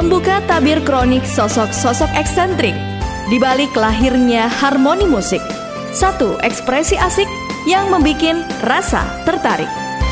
membuka tabir kronik sosok-sosok eksentrik di balik lahirnya harmoni musik. Satu ekspresi asik yang membikin rasa tertarik.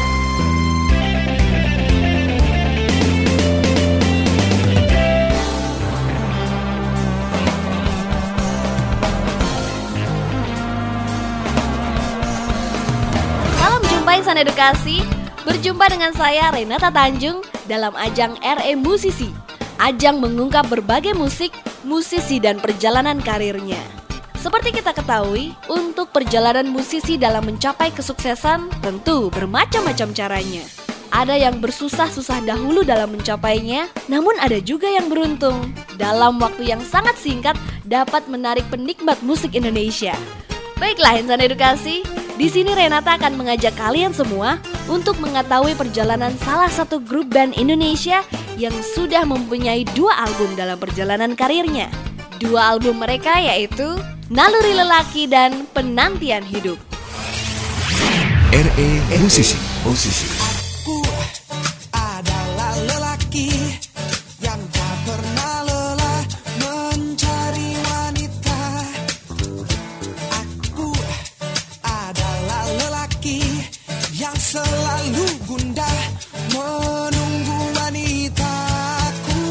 Salam jumpa Insan Edukasi. Berjumpa dengan saya Renata Tanjung dalam ajang RE Musisi. Ajang mengungkap berbagai musisi dan perjalanan karirnya. Seperti kita ketahui, untuk perjalanan musisi dalam mencapai kesuksesan tentu bermacam-macam caranya. Ada yang bersusah-susah dahulu dalam mencapainya, namun ada juga yang beruntung. Dalam waktu yang sangat singkat dapat menarik penikmat musik Indonesia. Baiklah Insan Edukasi, di sini Renata akan mengajak kalian semua untuk mengetahui perjalanan salah satu grup band Indonesia yang sudah mempunyai 2 album dalam perjalanan karirnya. 2 album mereka yaitu Naluri Lelaki dan Penantian Hidup. RE Musisi. Aku adalah lelaki yang tak pernah lelah mencari wanita. Aku adalah lelaki yang selalu gundah menunggu wanitaku.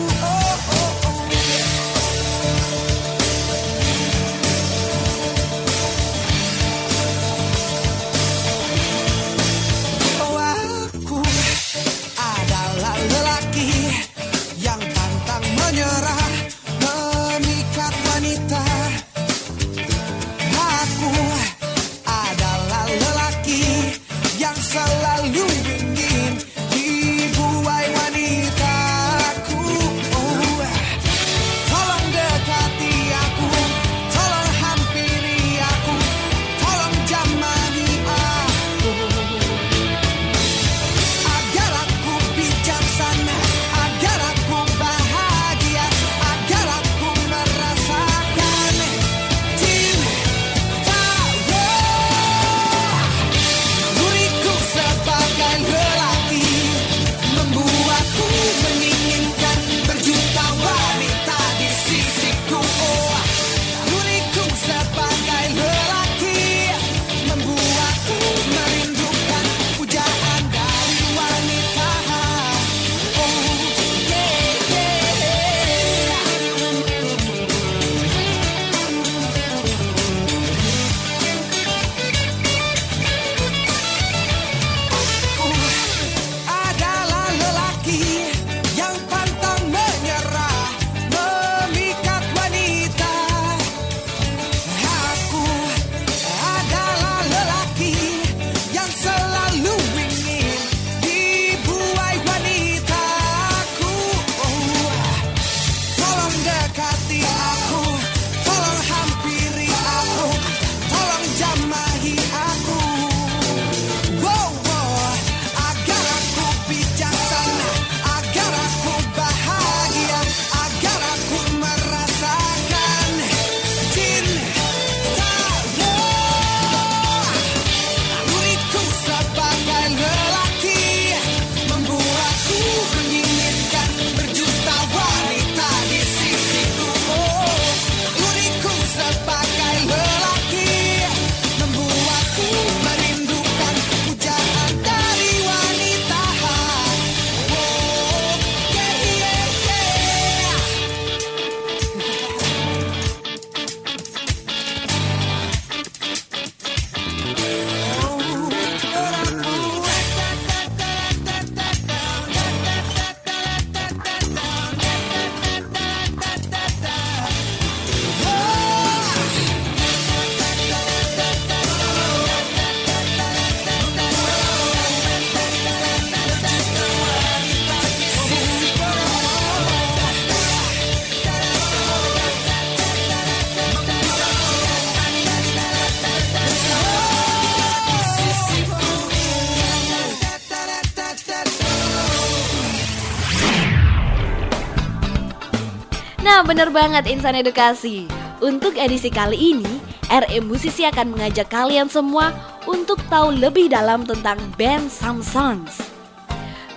Aku adalah lelaki yang pantang menyerah memikat wanita. Aku adalah lelaki yang selalu ingin dibuai wanitaku. Tolong dekati aku, tolong hampiri aku, tolong jamani aku, agar aku bijaksana, agar aku bahagia, agar aku merasakan cinta. Diriku sebagai lelaki membuatku menginginkan berjuta wanita di sisiku. Diriku sebagai lelaki membuatku merindukan pujaan dari wanita. Adalah lelaki yang pantang menyerah memikat wanita. Aku adalah lelaki yang selalu ingin dibuai wanitaku. Tolong dekati aku, tolong hampiri aku, tolong jamahi aku. Agar aku bijaksana, agar aku bahagia, agar aku merasakan cinta. Diriku sebagai lelaki membuatku menginginkan berjuta wanita di sisiku. Diriku sebagai lelaki membuatku merindukan pujaan dari wanita. Nah, bener banget Insan Edukasi. Untuk edisi kali ini, RE Musisi akan mengajak kalian semua untuk tahu lebih dalam tentang band Samsons.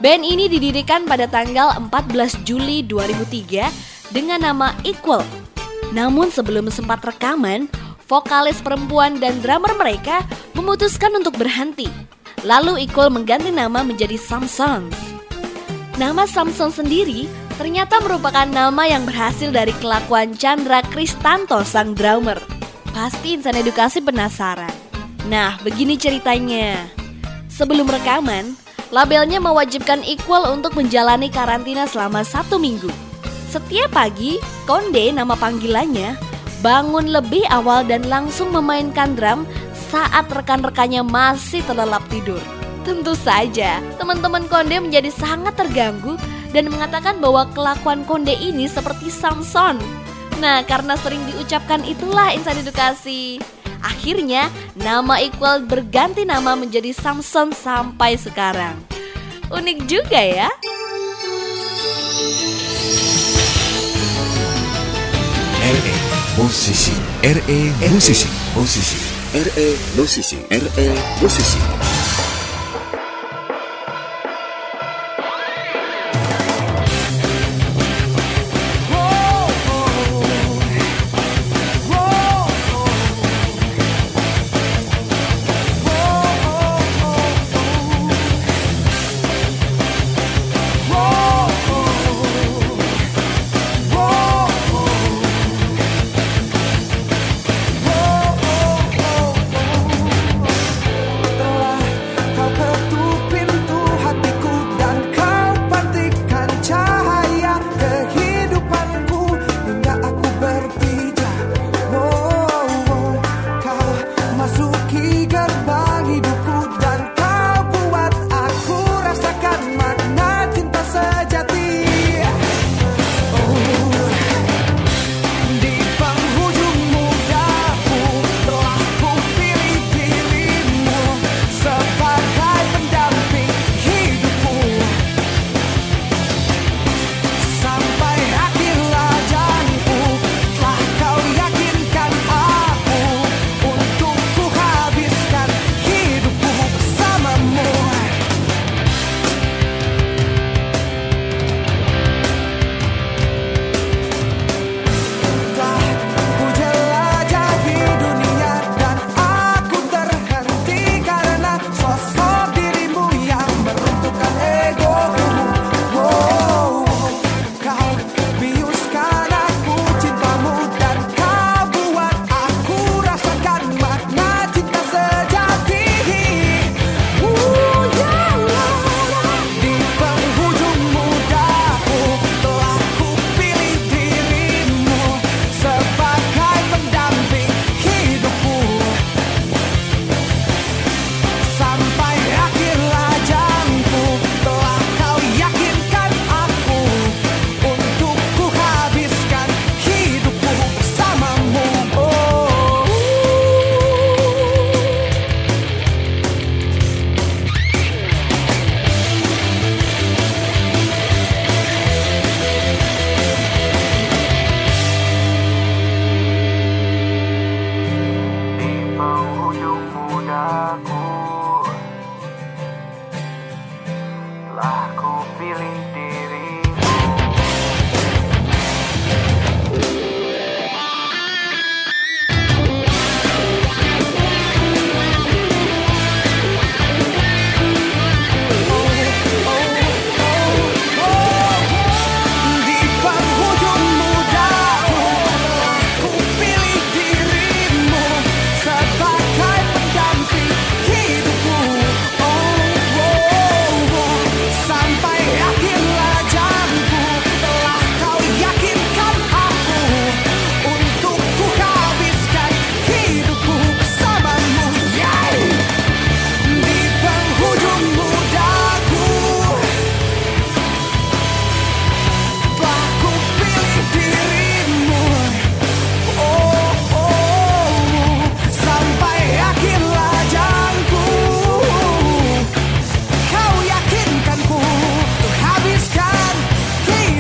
Band ini didirikan pada tanggal 14 Juli 2003 dengan nama Equal. Namun sebelum sempat rekaman, vokalis perempuan dan drummer mereka memutuskan untuk berhenti. Lalu Equal mengganti nama menjadi Samsons. Nama Samson sendiri ternyata merupakan nama yang berhasil dari kelakuan Chandra Kristanto sang drummer. Pasti insan edukasi penasaran. Nah, begini ceritanya. Sebelum rekaman, labelnya mewajibkan Equal untuk menjalani karantina selama 1 minggu. Setiap pagi, Konde nama panggilannya bangun lebih awal dan langsung memainkan drum saat rekan-rekannya masih terlelap tidur. Tentu saja, teman-teman Konde menjadi sangat terganggu dan mengatakan bahwa kelakuan Konde ini seperti Samson. Nah, karena sering diucapkan itulah insan edukasi. Akhirnya, nama Equal berganti nama menjadi Samson sampai sekarang. Unik juga ya. RE Musisi. RE Musisi. Musisi. RE Musisi. RE Musisi.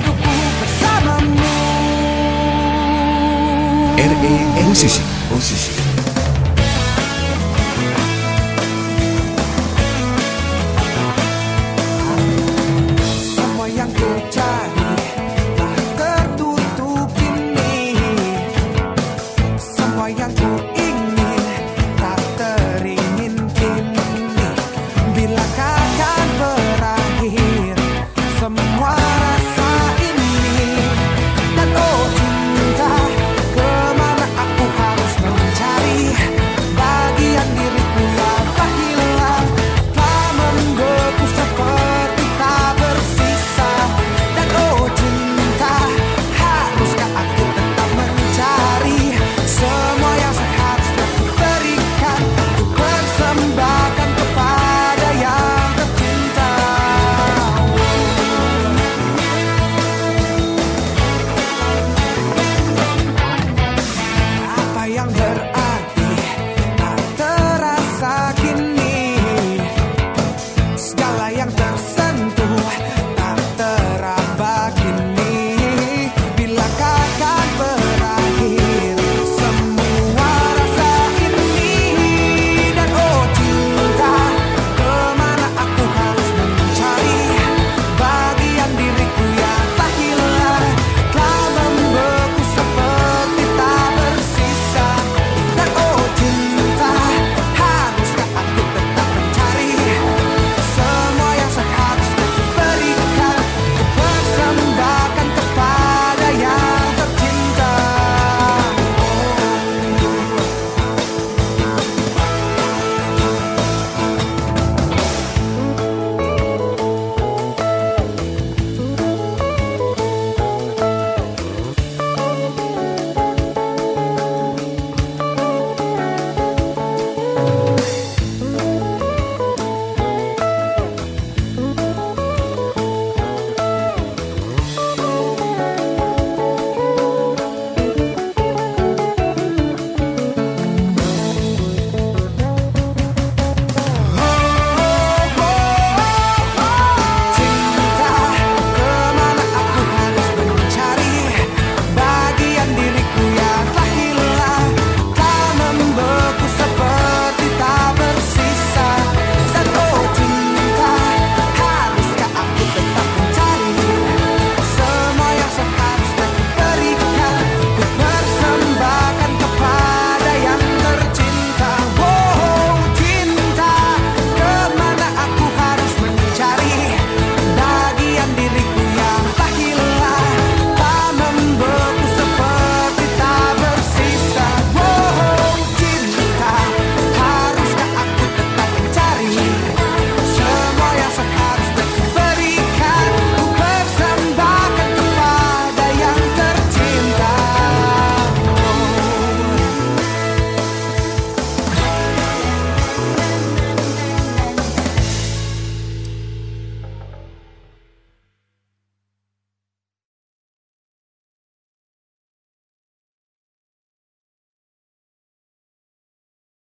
RE Musisi.